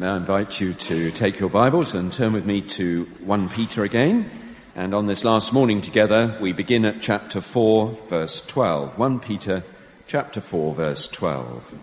May I invite you to take your Bibles and turn with me to 1 Peter again. And on this last morning together, we begin at chapter 4, verse 12. 1 Peter, chapter 4, verse 12.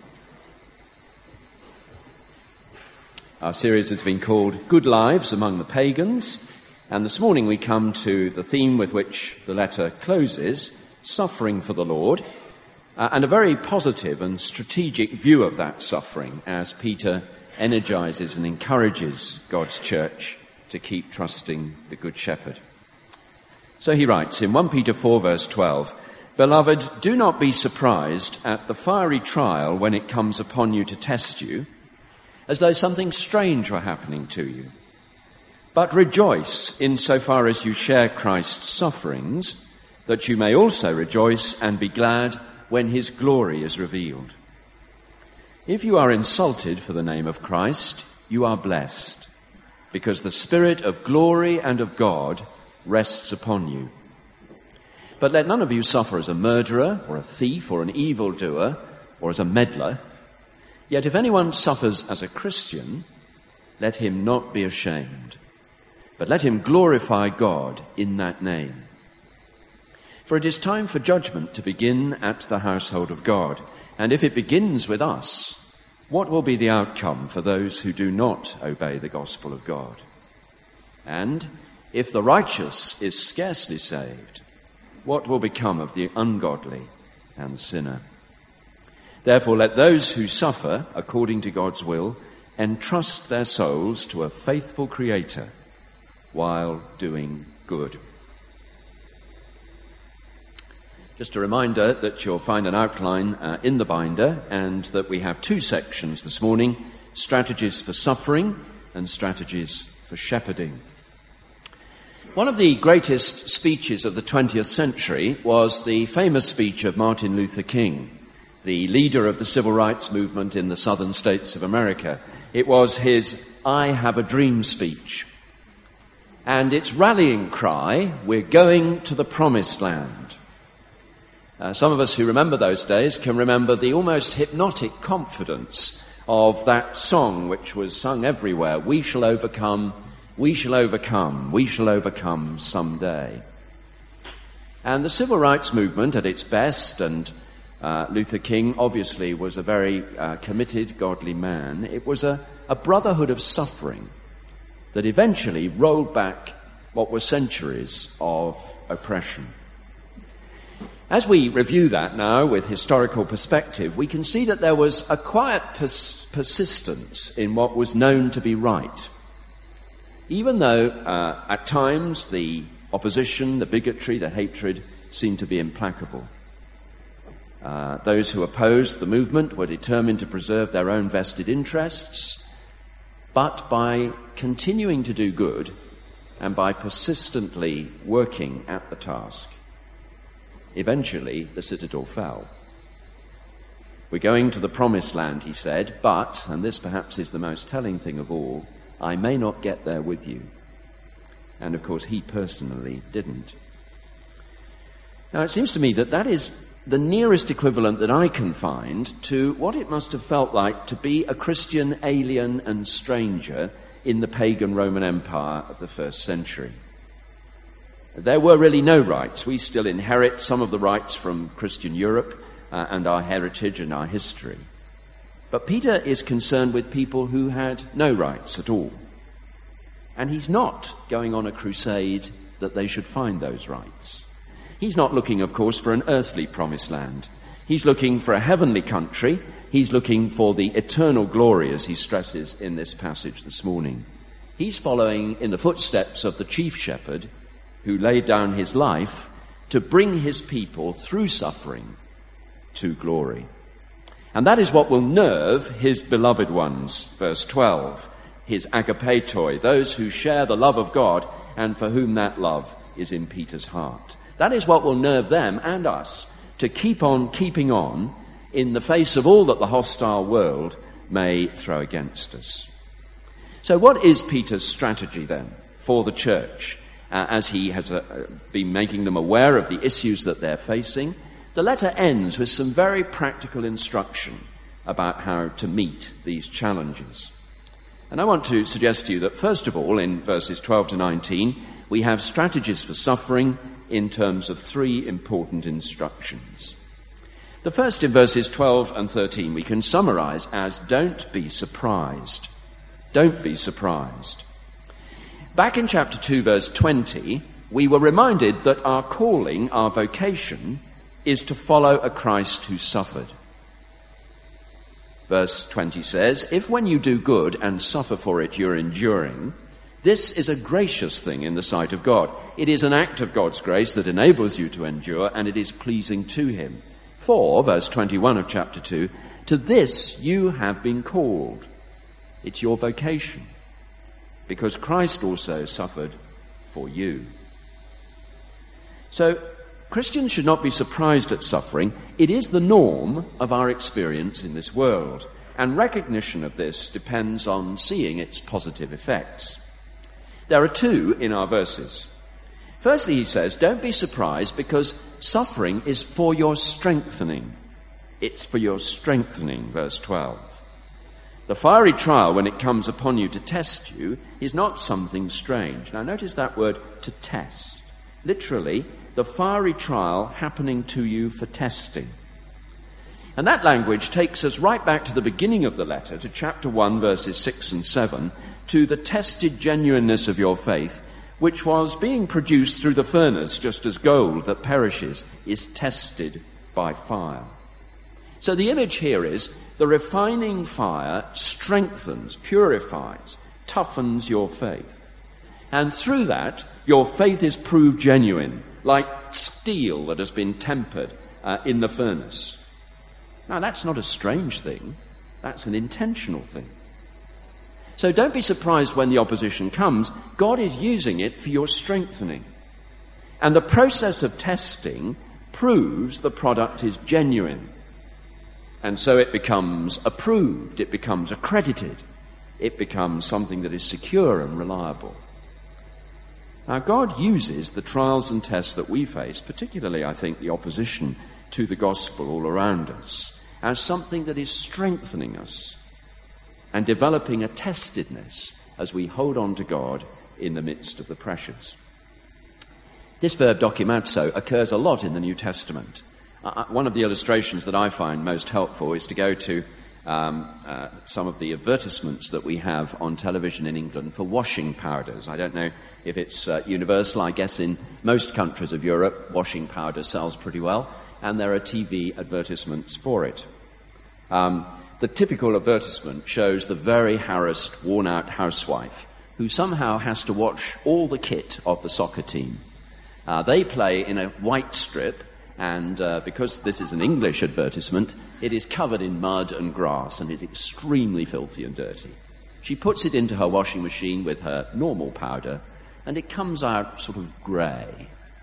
Our series has been called Good Lives Among the Pagans. And this morning we come to the theme with which the letter closes, suffering for the Lord, and a very positive and strategic view of that suffering as Peter energizes and encourages God's church to keep trusting the Good Shepherd. So he writes in 1 Peter 4 verse 12, "Beloved, do not be surprised at the fiery trial when it comes upon you to test you, as though something strange were happening to you. But rejoice insofar as you share Christ's sufferings, that you may also rejoice and be glad when his glory is revealed. If you are insulted for the name of Christ, you are blessed, because the Spirit of glory and of God rests upon you. But let none of you suffer as a murderer, or a thief, or an evildoer, or as a meddler. Yet if anyone suffers as a Christian, let him not be ashamed, but let him glorify God in that name. For it is time for judgment to begin at the household of God. And if it begins with us, what will be the outcome for those who do not obey the gospel of God? And if the righteous is scarcely saved, what will become of the ungodly and the sinner? Therefore, let those who suffer according to God's will entrust their souls to a faithful Creator while doing good." Just a reminder that you'll find an outline in the binder, and that we have two sections this morning, strategies for suffering and strategies for shepherding. One of the greatest speeches of the 20th century was the famous speech of Martin Luther King, the leader of the civil rights movement in the southern states of America. It was his "I Have a Dream" speech. And its rallying cry, "We're going to the promised land." Some of us who remember those days can remember the almost hypnotic confidence of that song which was sung everywhere. "We shall overcome, we shall overcome, we shall overcome someday." And the civil rights movement at its best, and Luther King obviously was a very committed, godly man, it was a brotherhood of suffering that eventually rolled back what were centuries of oppression. As we review that now with historical perspective, we can see that there was a quiet persistence in what was known to be right. Even though at times the opposition, the bigotry, the hatred seemed to be implacable. Those who opposed the movement were determined to preserve their own vested interests, but by continuing to do good and by persistently working at the task, eventually, the citadel fell. "We're going to the promised land," he said, "but," and this perhaps is the most telling thing of all, "I may not get there with you." And of course, he personally didn't. Now, it seems to me that that is the nearest equivalent that I can find to what it must have felt like to be a Christian alien and stranger in the pagan Roman Empire of the first century. There were really no rights. We still inherit some of the rights from Christian Europe and our heritage and our history. But Peter is concerned with people who had no rights at all. And he's not going on a crusade that they should find those rights. He's not looking, of course, for an earthly promised land. He's looking for a heavenly country. He's looking for the eternal glory, as he stresses in this passage this morning. He's following in the footsteps of the chief shepherd, who laid down his life to bring his people through suffering to glory. And that is what will nerve his beloved ones, verse 12, his agapetoi, those who share the love of God and for whom that love is in Peter's heart. That is what will nerve them and us to keep on keeping on in the face of all that the hostile world may throw against us. So what is Peter's strategy then for the church? As he has been making them aware of the issues that they're facing, the letter ends with some very practical instruction about how to meet these challenges. And I want to suggest to you that, first of all, in verses 12 to 19, we have strategies for suffering in terms of 3 important instructions. The first, in verses 12 and 13, we can summarize as, don't be surprised. Don't be surprised. Back in chapter 2, verse 20, we were reminded that our calling, our vocation, is to follow a Christ who suffered. Verse 20 says, if when you do good and suffer for it you're enduring, this is a gracious thing in the sight of God. It is an act of God's grace that enables you to endure, and it is pleasing to him. For, verse 21 of chapter 2, to this you have been called. It's your vocation, because Christ also suffered for you. So, Christians should not be surprised at suffering. It is the norm of our experience in this world, and recognition of this depends on seeing its positive effects. There are 2 in our verses. Firstly, he says, don't be surprised because suffering is for your strengthening. It's for your strengthening, verse 12. The fiery trial, when it comes upon you to test you, is not something strange. Now notice that word, to test. Literally, the fiery trial happening to you for testing. And that language takes us right back to the beginning of the letter, to chapter 1, verses 6 and 7, to the tested genuineness of your faith, which was being produced through the furnace, just as gold that perishes is tested by fire. So the image here is the refining fire strengthens, purifies, toughens your faith. And through that, your faith is proved genuine, like steel that has been tempered in the furnace. Now, that's not a strange thing. That's an intentional thing. So don't be surprised when the opposition comes. God is using it for your strengthening. And the process of testing proves the product is genuine. And so it becomes approved, it becomes accredited, it becomes something that is secure and reliable. Now, God uses the trials and tests that we face, particularly, I think, the opposition to the gospel all around us, as something that is strengthening us and developing a testedness as we hold on to God in the midst of the pressures. This verb dokimazo occurs a lot in the New Testament. One of the illustrations that I find most helpful is to go to some of the advertisements that we have on television in England for washing powders. I don't know if it's universal. I guess in most countries of Europe, washing powder sells pretty well, and there are TV advertisements for it. The typical advertisement shows the very harassed, worn-out housewife who somehow has to wash all the kit of the soccer team. They play in a white strip, and because this is an English advertisement, it is covered in mud and grass and is extremely filthy and dirty. She puts it into her washing machine with her normal powder, and it comes out sort of grey.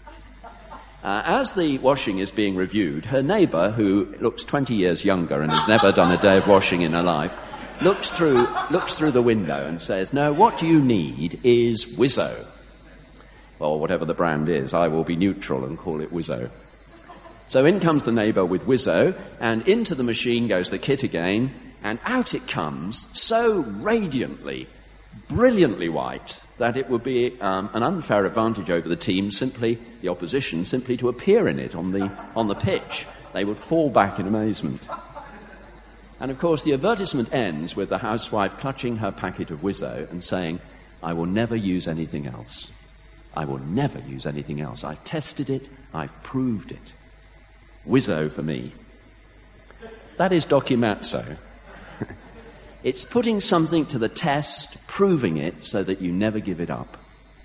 As the washing is being reviewed, her neighbour, who looks 20 years younger and has never done a day of washing in her life, looks through the window and says, "No, what you need is Wizzo." Or whatever the brand is, I will be neutral and call it Wizzo. So in comes the neighbour with Wizzo, and into the machine goes the kit again, and out it comes so radiantly, brilliantly white that it would be an unfair advantage over the opposition, simply to appear in it on the pitch. They would fall back in amazement. And of course the advertisement ends with the housewife clutching her packet of Wizzo and saying, "I will never use anything else. I will never use anything else. I've tested it, I've proved it. Wizzo for me." That is dokimazo. It's putting something to the test, proving it so that you never give it up.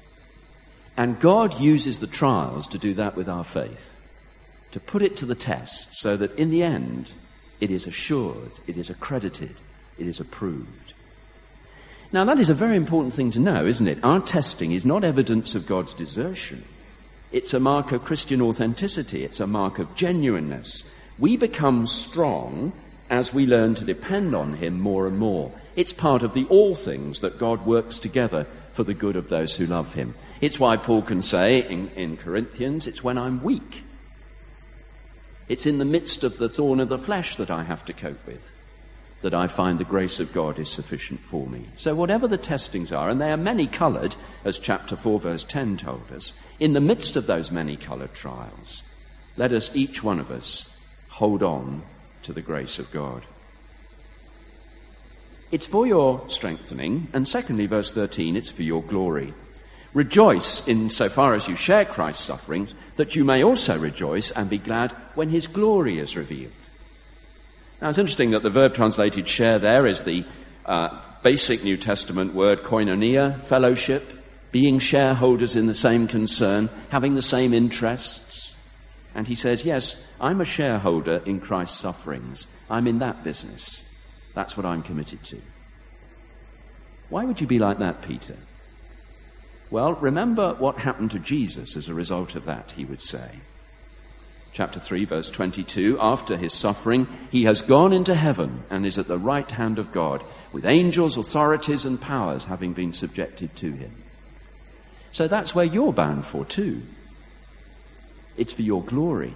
And God uses the trials to do that with our faith, to put it to the test so that in the end it is assured, it is accredited, it is approved. Now that is a very important thing to know, isn't it? Our testing is not evidence of God's desertion. It's a mark of Christian authenticity. It's a mark of genuineness. We become strong as we learn to depend on him more and more. It's part of the all things that God works together for the good of those who love him. It's why Paul can say in Corinthians, it's when I'm weak. It's in the midst of the thorn of the flesh that I have to cope with. that I find the grace of God is sufficient for me. So whatever the testings are, and they are many-coloured, as chapter 4, verse 10 told us, in the midst of those many-coloured trials, let us, each one of us, hold on to the grace of God. It's for your strengthening, and secondly, verse 13, it's for your glory. Rejoice in so far as you share Christ's sufferings, that you may also rejoice and be glad when his glory is revealed. Now, it's interesting that the verb translated share there is the basic New Testament word koinonia, fellowship, being shareholders in the same concern, having the same interests. And he says, yes, I'm a shareholder in Christ's sufferings. I'm in that business. That's what I'm committed to. Why would you be like that, Peter? Well, remember what happened to Jesus as a result of that, he would say. Chapter 3, verse 22, after his suffering, he has gone into heaven and is at the right hand of God, with angels, authorities, and powers having been subjected to him. So that's where you're bound for too. It's for your glory.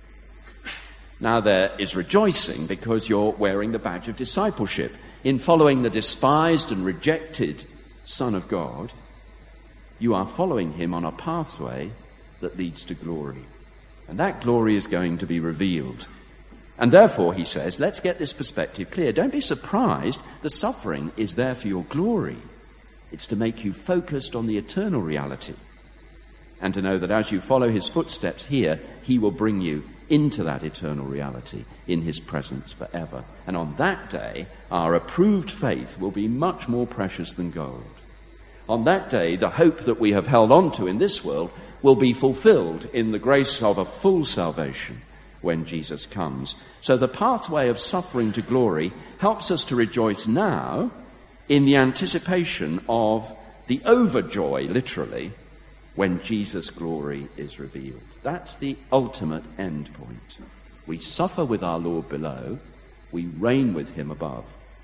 Now there is rejoicing because you're wearing the badge of discipleship. In following the despised and rejected Son of God, you are following him on a pathway that leads to glory. And that glory is going to be revealed. And therefore, he says, let's get this perspective clear. Don't be surprised. The suffering is there for your glory. It's to make you focused on the eternal reality. And to know that as you follow his footsteps here, he will bring you into that eternal reality in his presence forever. And on that day, our approved faith will be much more precious than gold. On that day, the hope that we have held on to in this world will be fulfilled in the grace of a full salvation when Jesus comes. So the pathway of suffering to glory helps us to rejoice now in the anticipation of the overjoy, literally, when Jesus' glory is revealed. That's the ultimate end point. We suffer with our Lord below, we reign with him above.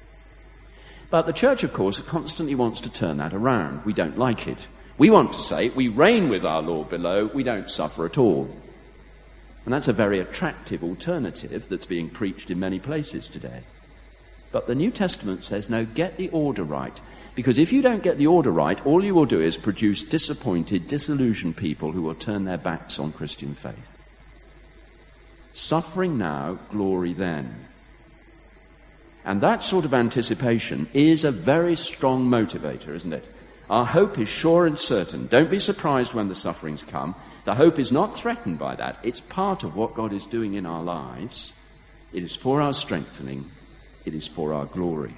But the church, of course, constantly wants to turn that around. We don't like it. We want to say, we reign with our Lord below, we don't suffer at all. And that's a very attractive alternative that's being preached in many places today. But the New Testament says, no, get the order right. Because if you don't get the order right, all you will do is produce disappointed, disillusioned people who will turn their backs on Christian faith. Suffering now, glory then. And that sort of anticipation is a very strong motivator, isn't it? Our hope is sure and certain. Don't be surprised when the sufferings come. The hope is not threatened by that. It's part of what God is doing in our lives. It is for our strengthening. It is for our glory.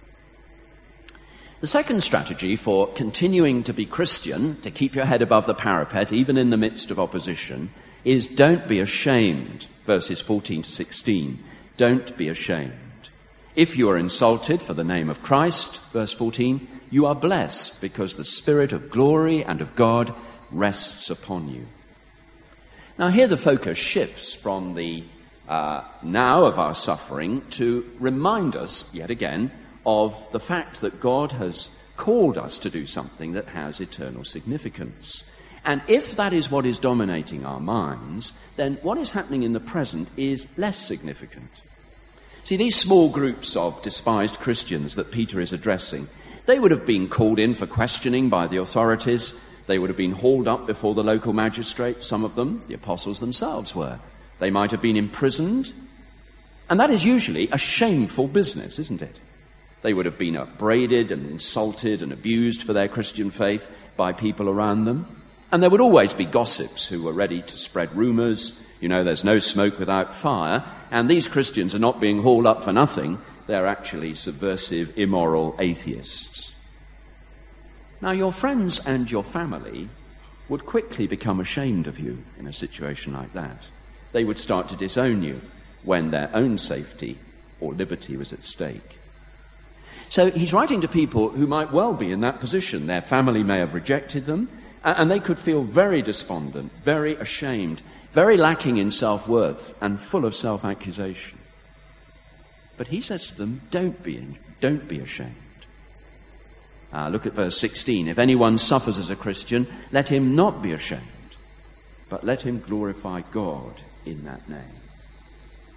The second strategy for continuing to be Christian, to keep your head above the parapet, even in the midst of opposition, is don't be ashamed. Verses 14 to 16. Don't be ashamed. If you are insulted for the name of Christ, verse 14, you are blessed because the Spirit of glory and of God rests upon you. Now here the focus shifts from the now of our suffering to remind us, yet again, of the fact that God has called us to do something that has eternal significance. And if that is what is dominating our minds, then what is happening in the present is less significant. See, these small groups of despised Christians that Peter is addressing, they would have been called in for questioning by the authorities. They would have been hauled up before the local magistrate. Some of them, the apostles themselves, were. They might have been imprisoned. And that is usually a shameful business, isn't it? They would have been upbraided and insulted and abused for their Christian faith by people around them. And there would always be gossips who were ready to spread rumors. You know, there's no smoke without fire. And these Christians are not being hauled up for nothing. They're actually subversive, immoral atheists. Now, your friends and your family would quickly become ashamed of you in a situation like that. They would start to disown you when their own safety or liberty was at stake. So he's writing to people who might well be in that position. Their family may have rejected them, and they could feel very despondent, very ashamed, very lacking in self-worth, and full of self-accusation. But he says to them, don't be ashamed. Look at verse 16. If anyone suffers as a Christian, let him not be ashamed, but let him glorify God in that name.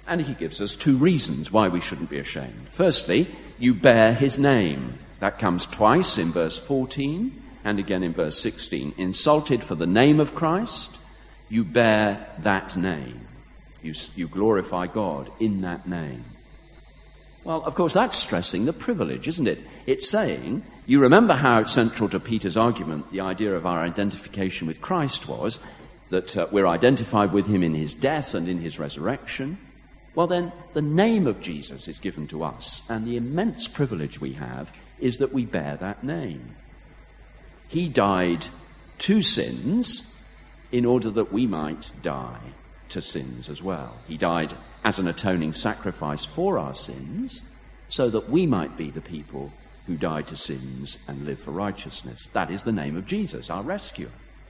And he gives us two reasons why we shouldn't be ashamed. Firstly, you bear his name. That comes twice in verse 14 and again in verse 16. Insulted for the name of Christ, you bear that name. You glorify God in that name. Well, of course, that's stressing the privilege, isn't it? It's saying, you remember how central to Peter's argument the idea of our identification with Christ was, that we're identified with him in his death and in his resurrection. Well, then, the name of Jesus is given to us, and the immense privilege we have is that we bear that name. He died to sins in order that we might die to sins as well. He died as an atoning sacrifice for our sins, so that we might be the people who died to sins and live for righteousness. That is the name of Jesus, our rescuer.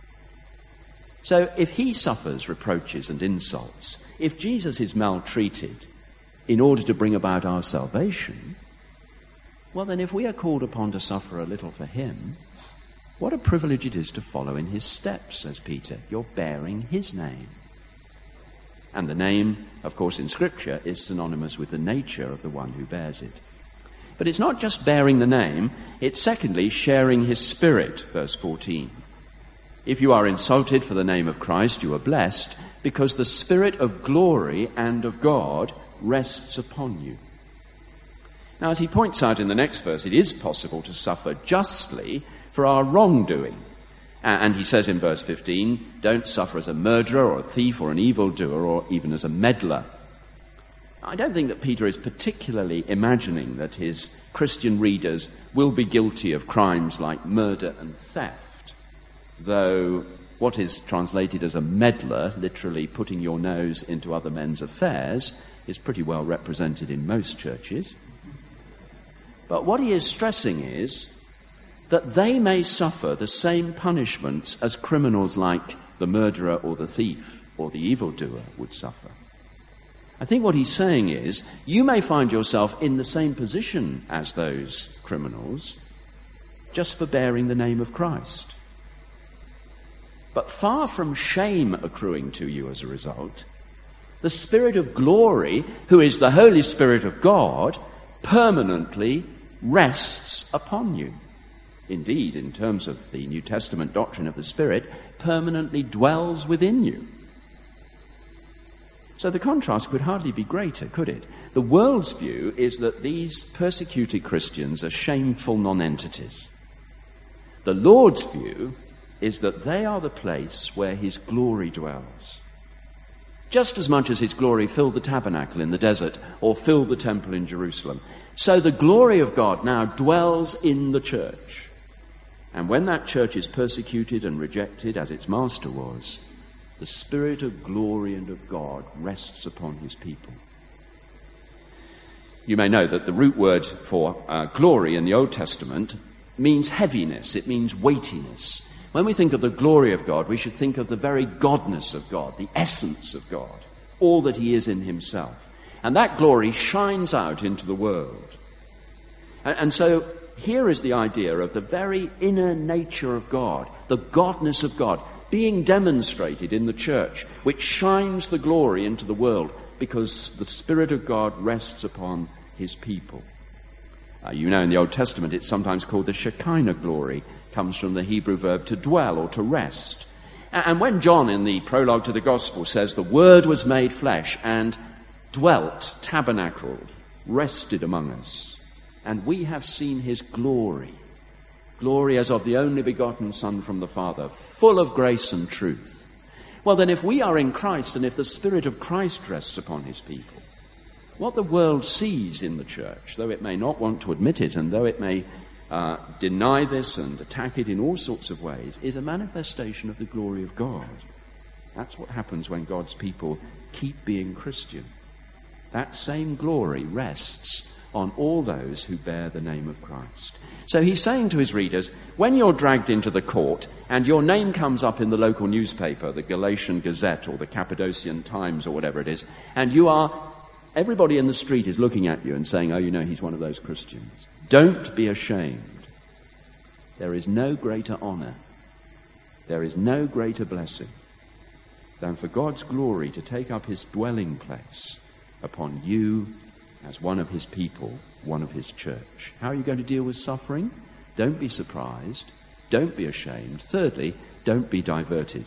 So if he suffers reproaches and insults, if Jesus is maltreated in order to bring about our salvation, well then if we are called upon to suffer a little for him, what a privilege it is to follow in his steps, says Peter. You're bearing his name. And the name, of course, in Scripture is synonymous with the nature of the one who bears it. But it's not just bearing the name, it's secondly sharing his spirit, verse 14. If you are insulted for the name of Christ, you are blessed, because the Spirit of glory and of God rests upon you. Now, as he points out in the next verse, it is possible to suffer justly for our wrongdoing. And he says in verse 15, don't suffer as a murderer or a thief or an evildoer or even as a meddler. I don't think that Peter is particularly imagining that his Christian readers will be guilty of crimes like murder and theft, though what is translated as a meddler, literally putting your nose into other men's affairs, is pretty well represented in most churches. But what he is stressing is that they may suffer the same punishments as criminals like the murderer or the thief or the evildoer would suffer. I think what he's saying is, you may find yourself in the same position as those criminals just for bearing the name of Christ. But far from shame accruing to you as a result, the Spirit of glory, who is the Holy Spirit of God, permanently rests upon you. Indeed, in terms of the New Testament doctrine of the Spirit, permanently dwells within you. So the contrast could hardly be greater, could it? The world's view is that these persecuted Christians are shameful nonentities. The Lord's view is that they are the place where his glory dwells. Just as much as his glory filled the tabernacle in the desert or filled the temple in Jerusalem, so the glory of God now dwells in the church. And when that church is persecuted and rejected, as its master was, the Spirit of glory and of God rests upon his people. You may know that the root word for glory in the Old Testament means heaviness, it means weightiness. When we think of the glory of God, we should think of the very godness of God, the essence of God, all that he is in himself. And that glory shines out into the world. And so here is the idea of the very inner nature of God, the godness of God, being demonstrated in the church, which shines the glory into the world because the Spirit of God rests upon his people. You know, in the Old Testament, it's sometimes called the Shekinah glory. Comes from the Hebrew verb to dwell or to rest. And when John, in the prologue to the Gospel, says the Word was made flesh and dwelt, tabernacled, rested among us, and we have seen his glory, glory as of the only begotten Son from the Father, full of grace and truth. Well, then, if we are in Christ and if the Spirit of Christ rests upon his people, what the world sees in the church, though it may not want to admit it and though it may deny this and attack it in all sorts of ways, is a manifestation of the glory of God. That's what happens when God's people keep being Christian. That same glory rests on all those who bear the name of Christ. So he's saying to his readers, when you're dragged into the court and your name comes up in the local newspaper, the Galatian Gazette or the Cappadocian Times or whatever it is, and everybody in the street is looking at you and saying, oh, you know, he's one of those Christians. Don't be ashamed. There is no greater honor, there is no greater blessing than for God's glory to take up his dwelling place upon you as one of his people, one of his church. How are you going to deal with suffering? Don't be surprised. Don't be ashamed. Thirdly, don't be diverted.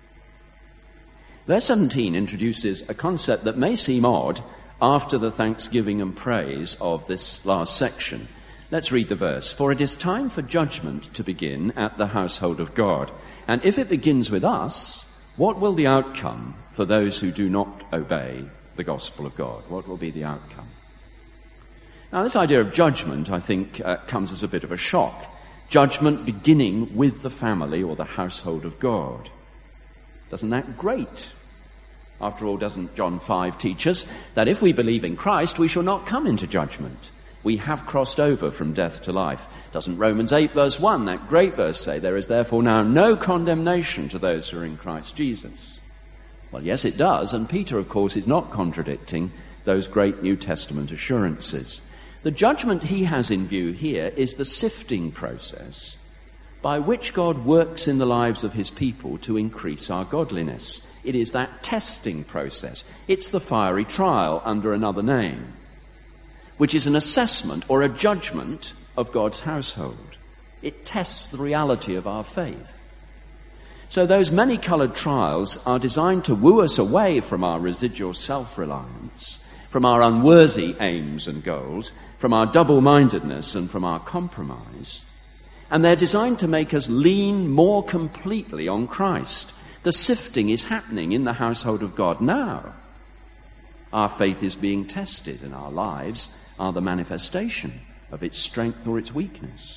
Verse 17 introduces a concept that may seem odd after the thanksgiving and praise of this last section. Let's read the verse. For it is time for judgment to begin at the household of God. And if it begins with us, what will the outcome for those who do not obey the gospel of God? What will be the outcome? Now, this idea of judgment, I think, comes as a bit of a shock. Judgment beginning with the family or the household of God. Doesn't that great? After all, doesn't John 5 teach us that if we believe in Christ, we shall not come into judgment? We have crossed over from death to life. Doesn't Romans 8 verse 1, that great verse, say, there is therefore now no condemnation to those who are in Christ Jesus? Well, yes, it does, and Peter, of course, is not contradicting those great New Testament assurances. The judgment he has in view here is the sifting process by which God works in the lives of his people to increase our godliness. It is that testing process. It's the fiery trial under another name, which is an assessment or a judgment of God's household. It tests the reality of our faith. So those many-coloured trials are designed to woo us away from our residual self-reliance, from our unworthy aims and goals, from our double-mindedness and from our compromise. And they're designed to make us lean more completely on Christ. The sifting is happening in the household of God now. Our faith is being tested, and our lives are the manifestation of its strength or its weakness.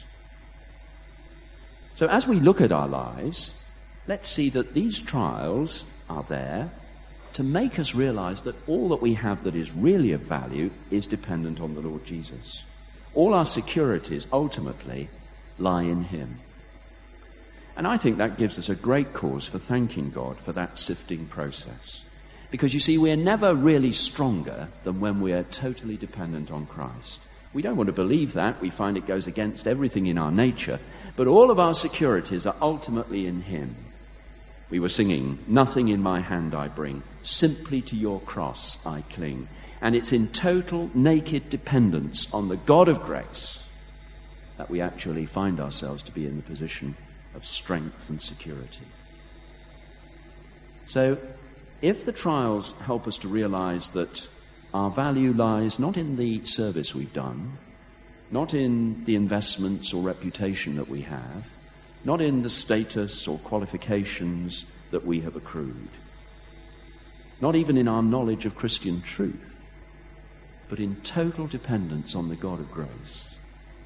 So as we look at our lives, let's see that these trials are there to make us realize that all that we have that is really of value is dependent on the Lord Jesus. All our securities ultimately lie in him. And I think that gives us a great cause for thanking God for that sifting process. Because you see, we're never really stronger than when we are totally dependent on Christ. We don't want to believe that. We find it goes against everything in our nature. But all of our securities are ultimately in him. We were singing, "Nothing in my hand I bring, simply to your cross I cling." And it's in total naked dependence on the God of grace that we actually find ourselves to be in the position of strength and security. So, if the trials help us to realize that our value lies not in the service we've done, not in the investments or reputation that we have, not in the status or qualifications that we have accrued, not even in our knowledge of Christian truth, but in total dependence on the God of grace,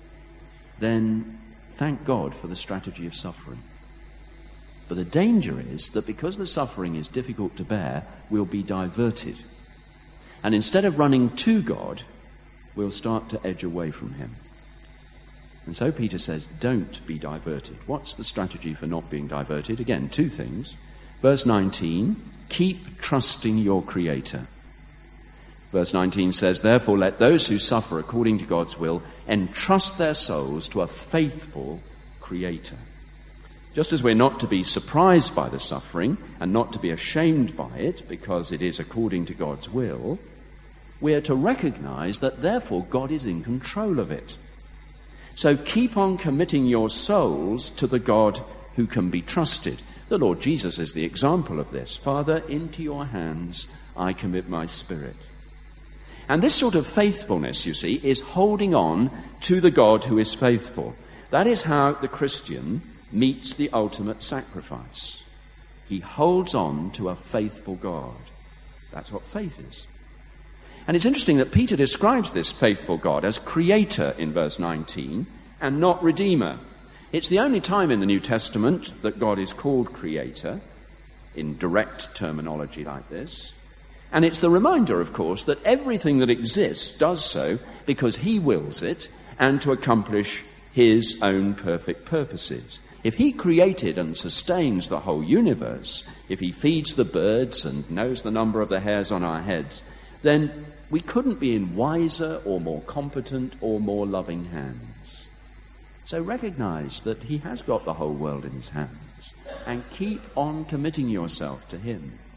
then thank God for the strategy of suffering. But the danger is that because the suffering is difficult to bear, we'll be diverted. And instead of running to God, we'll start to edge away from him. And so Peter says, don't be diverted. What's the strategy for not being diverted? Again, two things. Verse 19, keep trusting your Creator. Verse 19 says, therefore let those who suffer according to God's will entrust their souls to a faithful Creator. Just as we're not to be surprised by the suffering and not to be ashamed by it because it is according to God's will, we're to recognize that therefore God is in control of it. So keep on committing your souls to the God who can be trusted. The Lord Jesus is the example of this. Father, into your hands I commit my spirit. And this sort of faithfulness, you see, is holding on to the God who is faithful. That is how the Christian meets the ultimate sacrifice. He holds on to a faithful God. That's what faith is. And it's interesting that Peter describes this faithful God as Creator in verse 19 and not Redeemer. It's the only time in the New Testament that God is called Creator in direct terminology like this. And it's the reminder, of course, that everything that exists does so because he wills it and to accomplish his own perfect purposes. If he created and sustains the whole universe, if he feeds the birds and knows the number of the hairs on our heads, then we couldn't be in wiser or more competent or more loving hands. So recognize that he has got the whole world in his hands and keep on committing yourself to him.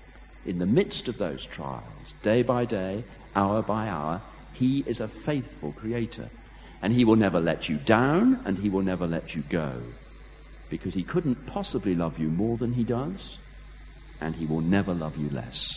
in the midst of those trials, day by day, hour by hour, he is a faithful creator. And he will never let you down, and he will never let you go, because he couldn't possibly love you more than he does, and he will never love you less.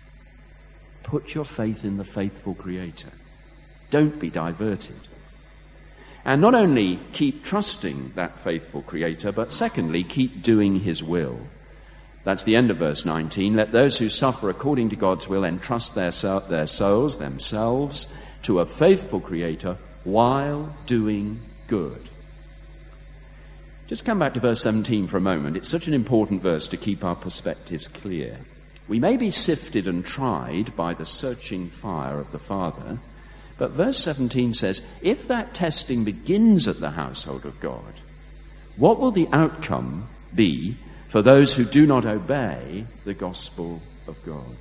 Put your faith in the faithful creator. Don't be diverted. And not only keep trusting that faithful creator, but secondly, keep doing his will. That's the end of verse 19. Let those who suffer according to God's will entrust their souls, themselves, to a faithful creator while doing good. Just come back to verse 17 for a moment. It's such an important verse to keep our perspectives clear. We may be sifted and tried by the searching fire of the Father, but verse 17 says, if that testing begins at the household of God, what will the outcome be for those who do not obey the gospel of God?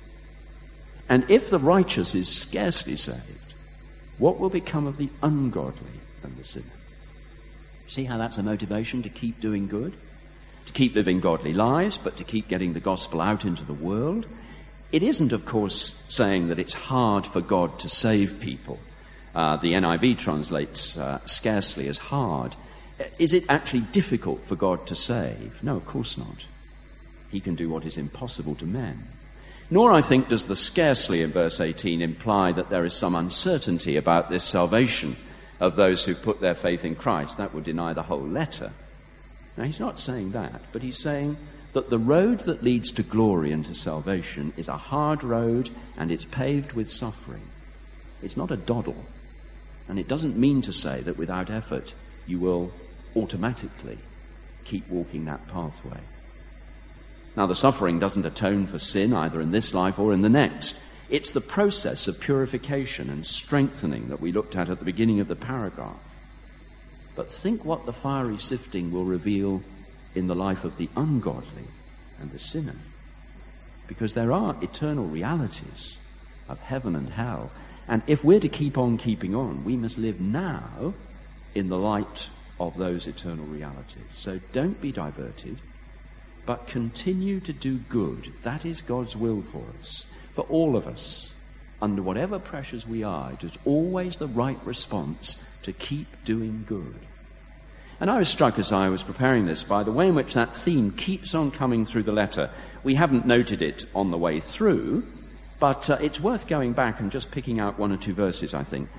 And if the righteous is scarcely saved, what will become of the ungodly and the sinner? See how that's a motivation to keep doing good? To keep living godly lives, but to keep getting the gospel out into the world? It isn't, of course, saying that it's hard for God to save people. The NIV translates scarcely as hard. Is it actually difficult for God to save? No, of course not. He can do what is impossible to men. Nor, I think, does the scarcely in verse 18 imply that there is some uncertainty about this salvation of those who put their faith in Christ. That would deny the whole letter. Now, he's not saying that, but he's saying that the road that leads to glory and to salvation is a hard road, and it's paved with suffering. It's not a doddle. And it doesn't mean to say that without effort you will automatically keep walking that pathway. Now, the suffering doesn't atone for sin either in this life or in the next. It's the process of purification and strengthening that we looked at the beginning of the paragraph. But think what the fiery sifting will reveal in the life of the ungodly and the sinner. Because there are eternal realities of heaven and hell. And if we're to keep on keeping on, we must live now in the light of those eternal realities. So don't be diverted, but continue to do good. That is God's will for us, for all of us. Under whatever pressures we are, it is always the right response to keep doing good. And I was struck as I was preparing this by the way in which that theme keeps on coming through the letter. We haven't noted it on the way through, but it's worth going back and just picking out one or two verses, I think.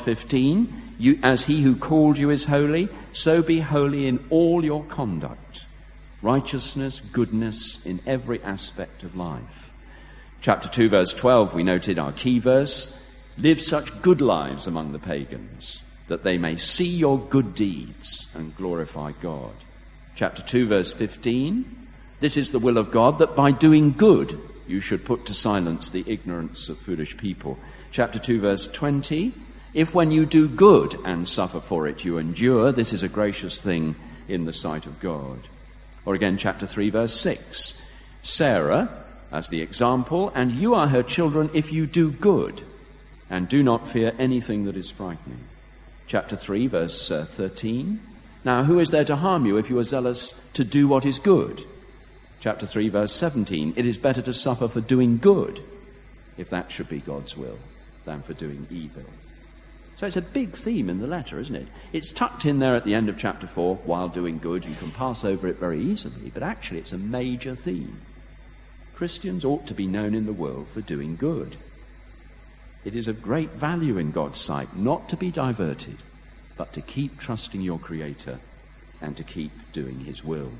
1:15, as he who called you is holy, so be holy in all your conduct. Righteousness, goodness in every aspect of life. Chapter 2, verse 12, we noted our key verse. Live such good lives among the pagans, that they may see your good deeds and glorify God. Chapter 2, verse 15, this is the will of God, that by doing good you should put to silence the ignorance of foolish people. Chapter 2, verse 20, if when you do good and suffer for it you endure, this is a gracious thing in the sight of God. Or again, chapter 3, verse 6, Sarah as the example, and you are her children if you do good and do not fear anything that is frightening. Chapter 3, verse 13, now who is there to harm you if you are zealous to do what is good? Chapter 3, verse 17, it is better to suffer for doing good, if that should be God's will, than for doing evil. So it's a big theme in the letter, isn't it? It's tucked in there at the end of chapter 4, while doing good. You can pass over it very easily, but actually it's a major theme. Christians ought to be known in the world for doing good. It is of great value in God's sight not to be diverted, but to keep trusting your Creator and to keep doing his will.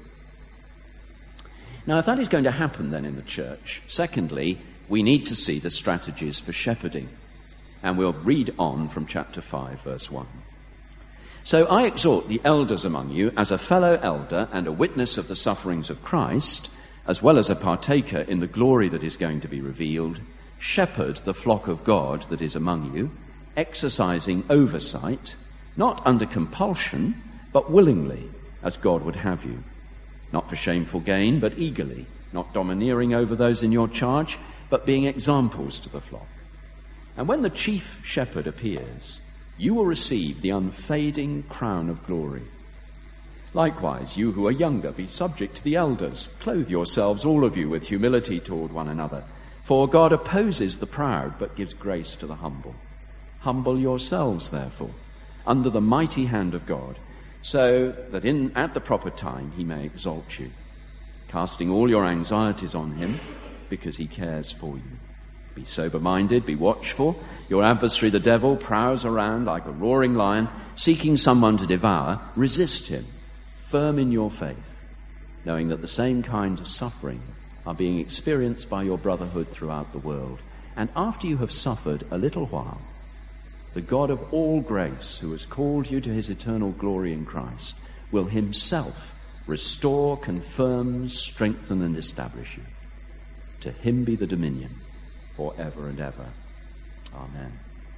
Now, if that is going to happen then in the church, secondly, we need to see the strategies for shepherding. And we'll read on from chapter 5, verse 1. So I exhort the elders among you, as a fellow elder and a witness of the sufferings of Christ, as well as a partaker in the glory that is going to be revealed, shepherd the flock of God that is among you, exercising oversight, not under compulsion, but willingly, as God would have you, not for shameful gain, but eagerly, not domineering over those in your charge, but being examples to the flock. And when the chief shepherd appears, you will receive the unfading crown of glory. Likewise, you who are younger, be subject to the elders. Clothe yourselves, all of you, with humility toward one another. For God opposes the proud, but gives grace to the humble. Humble yourselves, therefore, under the mighty hand of God, so that at the proper time he may exalt you, casting all your anxieties on him, because he cares for you. Be sober-minded, be watchful. Your adversary, the devil, prowls around like a roaring lion, seeking someone to devour. Resist him, firm in your faith, knowing that the same kinds of suffering are being experienced by your brotherhood throughout the world. And after you have suffered a little while, the God of all grace, who has called you to his eternal glory in Christ, will himself restore, confirm, strengthen, and establish you. To him be the dominion forever and ever. Amen.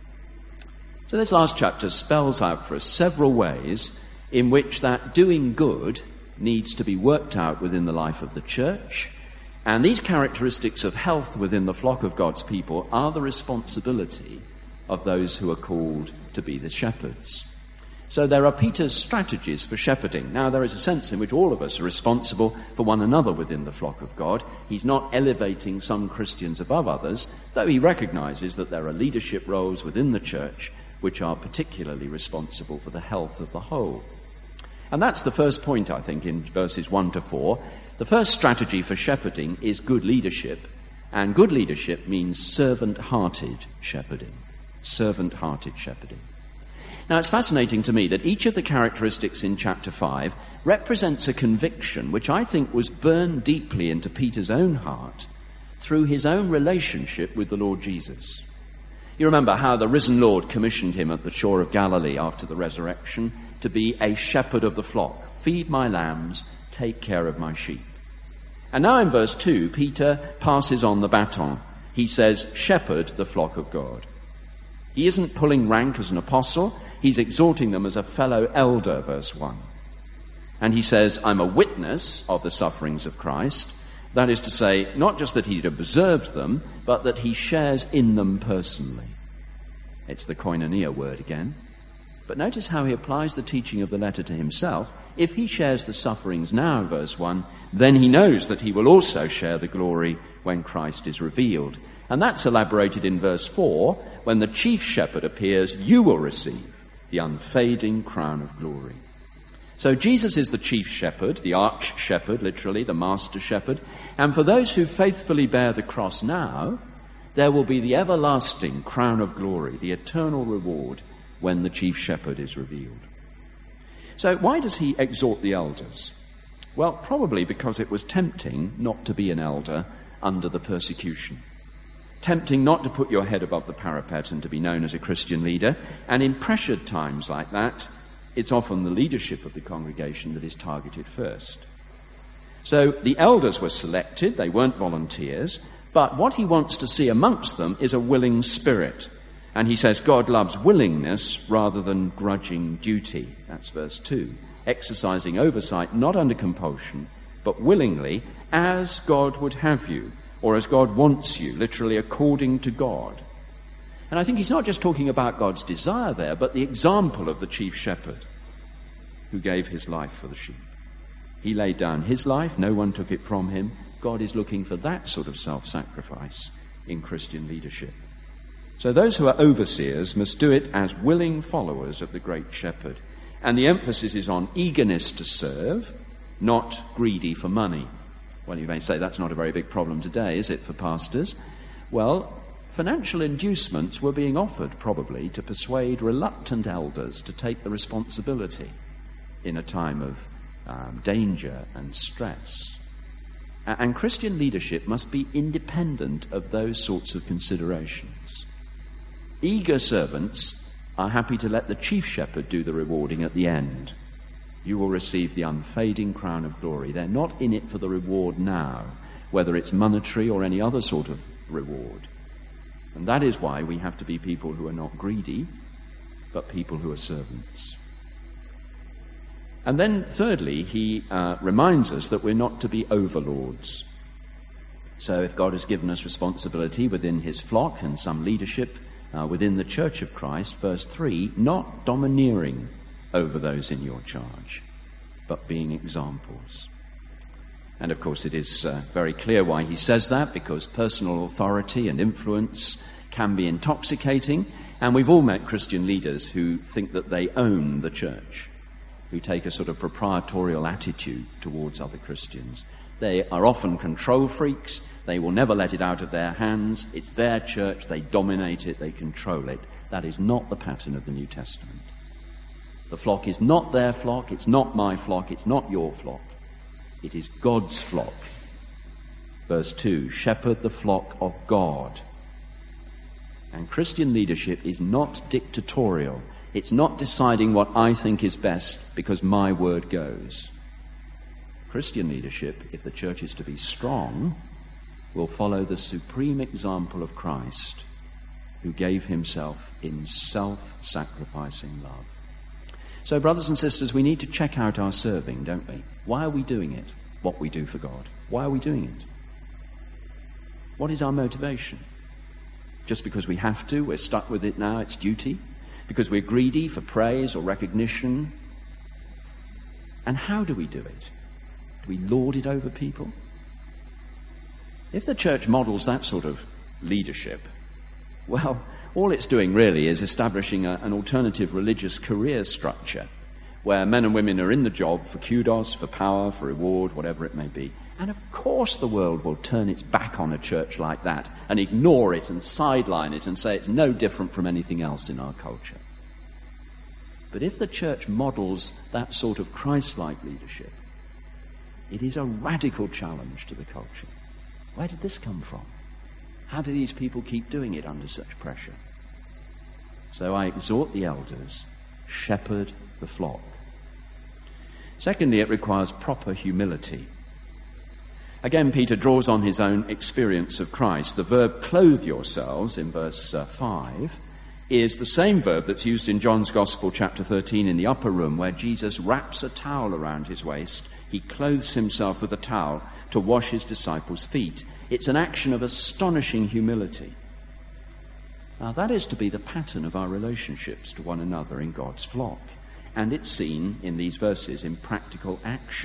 So this last chapter spells out for us several ways in which that doing good needs to be worked out within the life of the church. And these characteristics of health within the flock of God's people are the responsibility of those who are called to be the shepherds. So there are Peter's strategies for shepherding. Now, there is a sense in which all of us are responsible for one another within the flock of God. He's not elevating some Christians above others, though he recognizes that there are leadership roles within the church which are particularly responsible for the health of the whole. And that's the first point, I think, in verses 1 to 4. The first strategy for shepherding is good leadership, and good leadership means servant-hearted shepherding. Servant-hearted shepherding. Now, it's fascinating to me that each of the characteristics in chapter 5 represents a conviction which I think was burned deeply into Peter's own heart through his own relationship with the Lord Jesus. You remember how the risen Lord commissioned him at the shore of Galilee after the resurrection to be a shepherd of the flock. Feed my lambs, take care of my sheep. And now in verse 2, Peter passes on the baton. He says, shepherd the flock of God. He isn't pulling rank as an apostle. He's exhorting them as a fellow elder, verse 1. And he says, I'm a witness of the sufferings of Christ. That is to say, not just that he observes them, but that he shares in them personally. It's the koinonia word again. But notice how he applies the teaching of the letter to himself. If he shares the sufferings now, verse 1, then he knows that he will also share the glory when Christ is revealed. And that's elaborated in verse 4. When the chief shepherd appears, you will receive the unfading crown of glory. So Jesus is the chief shepherd, the arch shepherd, literally, the master shepherd. And for those who faithfully bear the cross now, there will be the everlasting crown of glory, the eternal reward, when the chief shepherd is revealed. So why does he exhort the elders? Well, probably because it was tempting not to be an elder under the persecution. Tempting not to put your head above the parapet and to be known as a Christian leader. And in pressured times like that, it's often the leadership of the congregation that is targeted first. So the elders were selected, they weren't volunteers, but what he wants to see amongst them is a willing spirit. And he says God loves willingness rather than grudging duty. That's verse 2. Exercising oversight not under compulsion, but willingly as God would have you, or as God wants you, literally according to God. And I think he's not just talking about God's desire there, but the example of the chief shepherd who gave his life for the sheep. He laid down his life, no one took it from him. God is looking for that sort of self-sacrifice in Christian leadership. So those who are overseers must do it as willing followers of the great shepherd. And the emphasis is on eagerness to serve, not greedy for money. Well, you may say that's not a very big problem today, is it, for pastors? Well, financial inducements were being offered, probably, to persuade reluctant elders to take the responsibility in a time of danger and stress. And Christian leadership must be independent of those sorts of considerations. Eager servants are happy to let the chief shepherd do the rewarding at the end. You will receive the unfading crown of glory. They're not in it for the reward now, whether it's monetary or any other sort of reward. And that is why we have to be people who are not greedy, but people who are servants. And then, thirdly, he reminds us that we're not to be overlords. So if God has given us responsibility within his flock and some leadership within the Church of Christ, verse 3, not domineering over those in your charge. but being examples. And of course it is very clear why he says that, because personal authority and influence can be intoxicating, and we've all met Christian leaders who think that they own the church, who take a sort of proprietorial attitude towards other Christians. They are often control freaks. They will never let it out of their hands. It's their church. They dominate it. They control it. That is not the pattern of the New Testament. The flock is not their flock. It's not my flock. It's not your flock. It is God's flock. Verse 2, shepherd the flock of God. And Christian leadership is not dictatorial. It's not deciding what I think is best because my word goes. Christian leadership, if the church is to be strong, will follow the supreme example of Christ, who gave himself in self-sacrificing love. So, brothers and sisters, we need to check out our serving, don't we? Why are we doing it, what we do for God? Why are we doing it? What is our motivation? Just because we have to, we're stuck with it now, it's duty? Because we're greedy for praise or recognition? And how do we do it? Do we lord it over people? If the church models that sort of leadership, well, all it's doing really is establishing an alternative religious career structure where men and women are in the job for kudos, for power, for reward, whatever it may be. And of course the world will turn its back on a church like that and ignore it and sideline it and say it's no different from anything else in our culture. But if the church models that sort of Christ-like leadership, it is a radical challenge to the culture. Where did this come from? How do these people keep doing it under such pressure? So I exhort the elders, shepherd the flock. Secondly, it requires proper humility. Again, Peter draws on his own experience of Christ. The verb clothe yourselves in verse 5 is the same verb that's used in John's Gospel, chapter 13, in the upper room, where Jesus wraps a towel around his waist. He clothes himself with a towel to wash his disciples' feet. It's an action of astonishing humility. Now, that is to be the pattern of our relationships to one another in God's flock, and it's seen in these verses in practical action.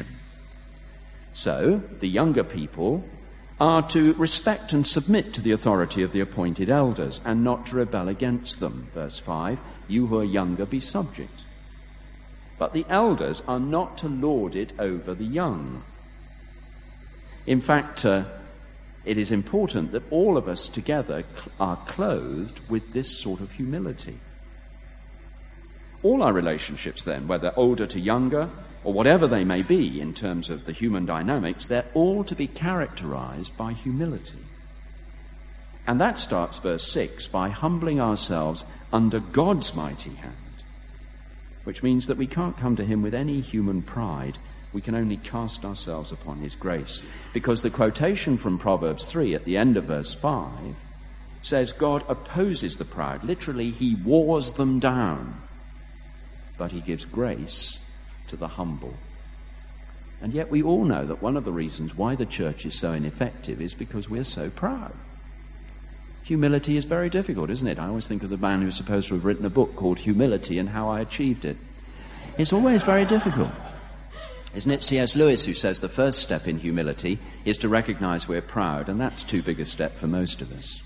So, the younger people are to respect and submit to the authority of the appointed elders and not to rebel against them. Verse 5, you who are younger, be subject. But the elders are not to lord it over the young. In fact, it is important that all of us together are clothed with this sort of humility. All our relationships then, whether older to younger, or whatever they may be in terms of the human dynamics, they're all to be characterized by humility. And that starts, verse 6, by humbling ourselves under God's mighty hand, which means that we can't come to him with any human pride. We can only cast ourselves upon his grace. Because the quotation from Proverbs 3 at the end of verse 5 says God opposes the proud. Literally, he wars them down. But he gives grace to the humble. And yet we all know that one of the reasons why the church is so ineffective is because we're so proud. Humility is very difficult, isn't it? I always think of the man who's supposed to have written a book called Humility and How I Achieved It. It's always very difficult. Isn't it C.S. Lewis who says the first step in humility is to recognize we're proud, and that's too big a step for most of us.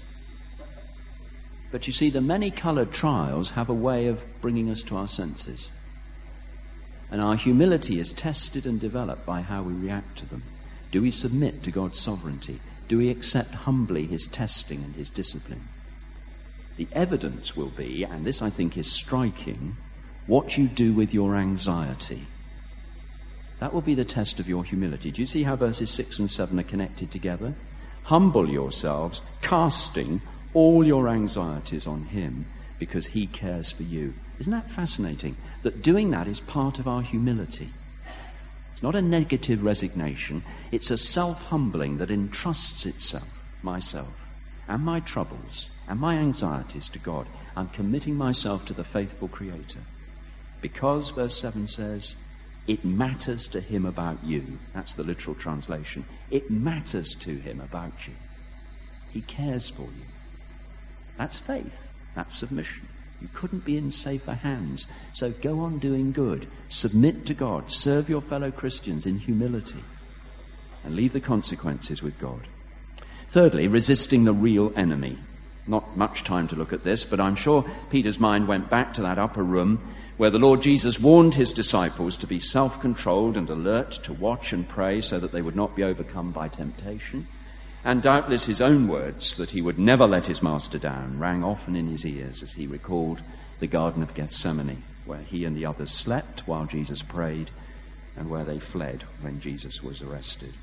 But you see, the many-coloured trials have a way of bringing us to our senses. And our humility is tested and developed by how we react to them. Do we submit to God's sovereignty? Do we accept humbly his testing and his discipline? The evidence will be, and this I think is striking, what you do with your anxiety. That will be the test of your humility. Do you see how verses 6 and 7 are connected together? Humble yourselves, casting all your anxieties on him, because he cares for you. Isn't that fascinating? That doing that is part of our humility. It's not a negative resignation. It's a self-humbling that entrusts itself, myself, and my troubles, and my anxieties to God. I'm committing myself to the faithful Creator. Because, verse 7 says, it matters to him about you. That's the literal translation. It matters to him about you. He cares for you. That's faith. That's submission. You couldn't be in safer hands. So go on doing good. Submit to God. Serve your fellow Christians in humility. And leave the consequences with God. Thirdly, resisting the real enemy. Not much time to look at this, but I'm sure Peter's mind went back to that upper room where the Lord Jesus warned his disciples to be self-controlled and alert, to watch and pray so that they would not be overcome by temptation. And doubtless his own words that he would never let his master down rang often in his ears as he recalled the Garden of Gethsemane, where he and the others slept while Jesus prayed and where they fled when Jesus was arrested.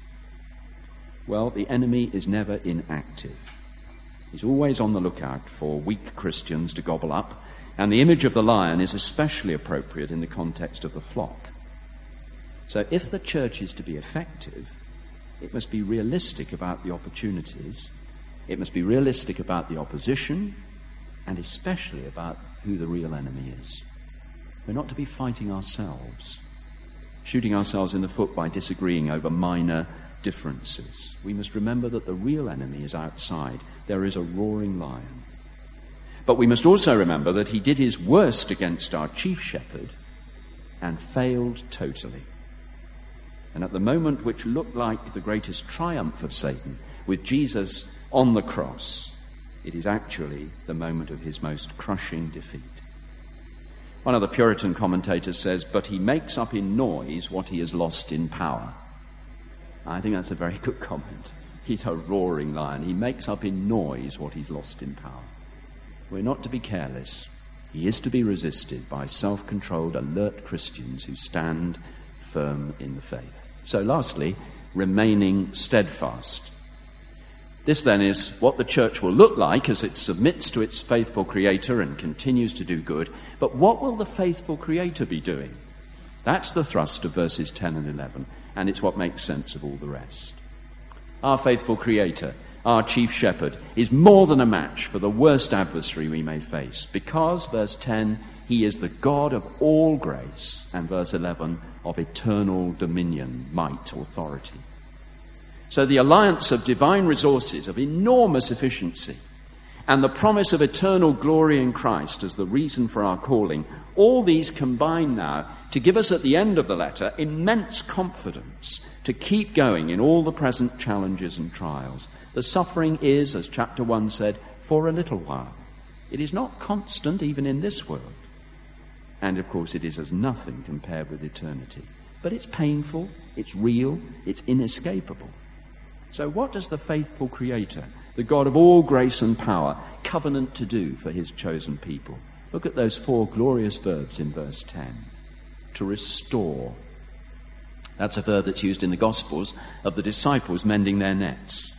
Well, the enemy is never inactive. He's always on the lookout for weak Christians to gobble up, and the image of the lion is especially appropriate in the context of the flock. So if the church is to be effective, it must be realistic about the opportunities, it must be realistic about the opposition, and especially about who the real enemy is. We're not to be fighting ourselves, shooting ourselves in the foot by disagreeing over minor differences. We must remember that the real enemy is outside. There is a roaring lion. But we must also remember that he did his worst against our chief shepherd and failed totally. And at the moment which looked like the greatest triumph of Satan, with Jesus on the cross, it is actually the moment of his most crushing defeat. One of the Puritan commentators says, "But he makes up in noise what he has lost in power." I think that's a very good comment. He's a roaring lion. He makes up in noise what he's lost in power. We're not to be careless. He is to be resisted by self-controlled, alert Christians who stand firm in the faith. So lastly, remaining steadfast. This then is what the church will look like as it submits to its faithful Creator and continues to do good. But what will the faithful Creator be doing? That's the thrust of verses 10 and 11, and it's what makes sense of all the rest. Our faithful Creator, our chief shepherd, is more than a match for the worst adversary we may face, because, verse 10, he is the God of all grace, and verse 11, of eternal dominion, might, authority. So the alliance of divine resources of enormous efficiency and the promise of eternal glory in Christ as the reason for our calling, all these combine now to give us at the end of the letter immense confidence to keep going in all the present challenges and trials. The suffering is, as chapter 1 said, for a little while. It is not constant even in this world. And of course it is as nothing compared with eternity. But it's painful, it's real, it's inescapable. So what does the faithful Creator, the God of all grace and power, covenant to do for his chosen people? Look at those 4 glorious verbs in verse 10. To restore. That's a verb that's used in the Gospels of the disciples mending their nets.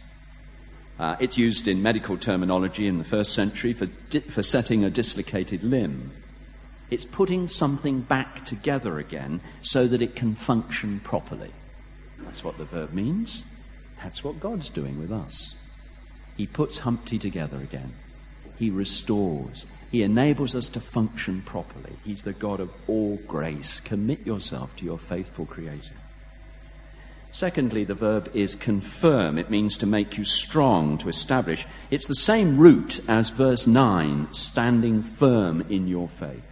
It's used in medical terminology in the first century for setting a dislocated limb. It's putting something back together again so that it can function properly. That's what the verb means. That's what God's doing with us. He puts Humpty together again. He restores. He enables us to function properly. He's the God of all grace. Commit yourself to your faithful Creator. Secondly, the verb is confirm. It means to make you strong, to establish. It's the same root as verse 9, standing firm in your faith.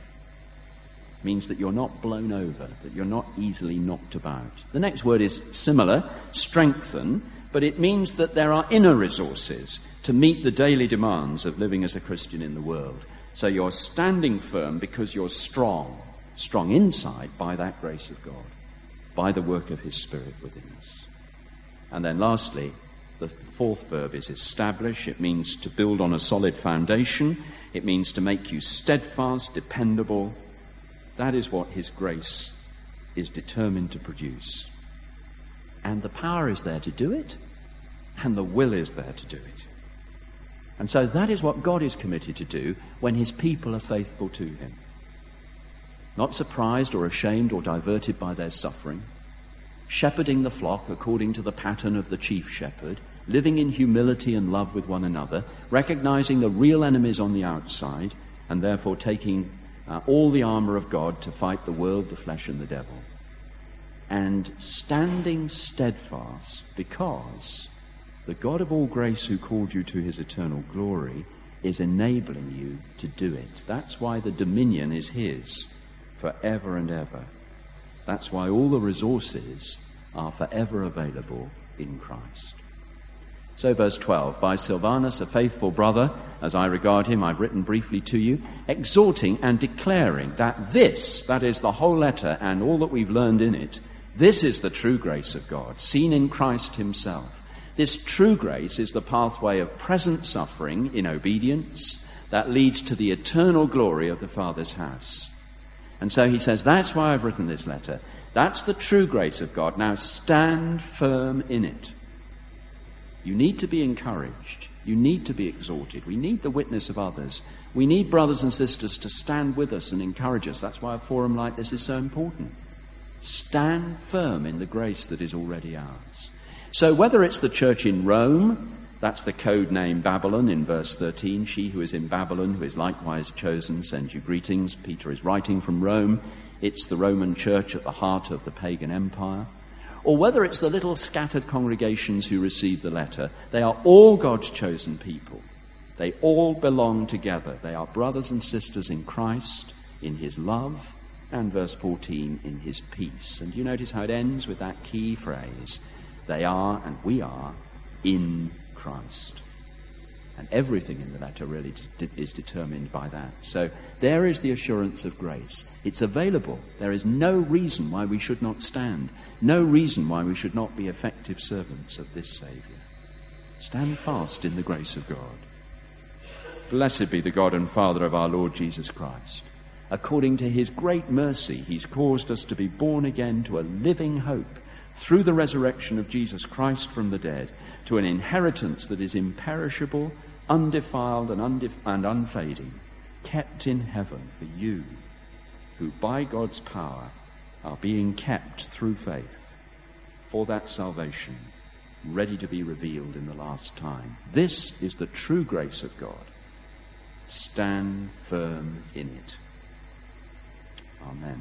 It means that you're not blown over, that you're not easily knocked about. The next word is similar, strengthen, but it means that there are inner resources to meet the daily demands of living as a Christian in the world. So you're standing firm because you're strong inside by that grace of God, by the work of his Spirit within us. And then lastly, the 4th verb is establish. It means to build on a solid foundation. It means to make you steadfast, dependable. That is what his grace is determined to produce. And the power is there to do it, and the will is there to do it. And so that is what God is committed to do when his people are faithful to him. Not surprised or ashamed or diverted by their suffering, shepherding the flock according to the pattern of the chief shepherd, living in humility and love with one another, recognizing the real enemies on the outside, and therefore taking all the armor of God to fight the world, the flesh, and the devil. And standing steadfast because the God of all grace who called you to his eternal glory is enabling you to do it. That's why the dominion is his forever and ever. That's why all the resources are forever available in Christ. So verse 12, by Silvanus, a faithful brother, as I regard him, I've written briefly to you, exhorting and declaring that this, that is the whole letter and all that we've learned in it, this is the true grace of God, seen in Christ himself. This true grace is the pathway of present suffering in obedience that leads to the eternal glory of the Father's house. And so he says, that's why I've written this letter. That's the true grace of God. Now stand firm in it. You need to be encouraged. You need to be exhorted. We need the witness of others. We need brothers and sisters to stand with us and encourage us. That's why a forum like this is so important. Stand firm in the grace that is already ours. So whether it's the church in Rome, that's the code name Babylon in verse 13, she who is in Babylon, who is likewise chosen, sends you greetings. Peter is writing from Rome. It's the Roman church at the heart of the pagan empire. Or whether it's the little scattered congregations who receive the letter, they are all God's chosen people. They all belong together. They are brothers and sisters in Christ, in his love, and verse 14, in his peace. And you notice how it ends with that key phrase, they are and we are in Christ. And everything in the letter really is determined by that. So there is the assurance of grace. It's available. There is no reason why we should not stand. No reason why we should not be effective servants of this Saviour. Stand fast in the grace of God. Blessed be the God and Father of our Lord Jesus Christ. According to his great mercy, he's caused us to be born again to a living hope through the resurrection of Jesus Christ from the dead, to an inheritance that is imperishable, undefiled and unfading, kept in heaven for you, who by God's power are being kept through faith for that salvation, ready to be revealed in the last time. This is the true grace of God. Stand firm in it. Amen.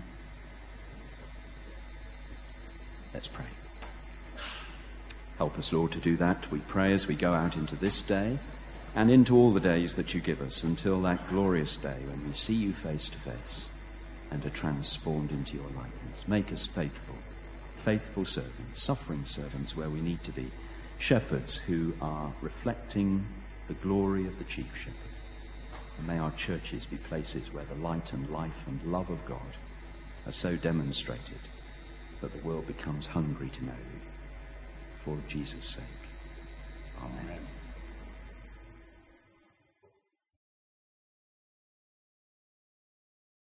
Let's pray. Help us, Lord, to do that, we pray, as we go out into this day and into all the days that you give us until that glorious day when we see you face to face and are transformed into your likeness. Make us faithful servants, suffering servants where we need to be, shepherds who are reflecting the glory of the chief shepherd. And may our churches be places where the light and life and love of God are so demonstrated that the world becomes hungry to know you. For Jesus' sake. Amen.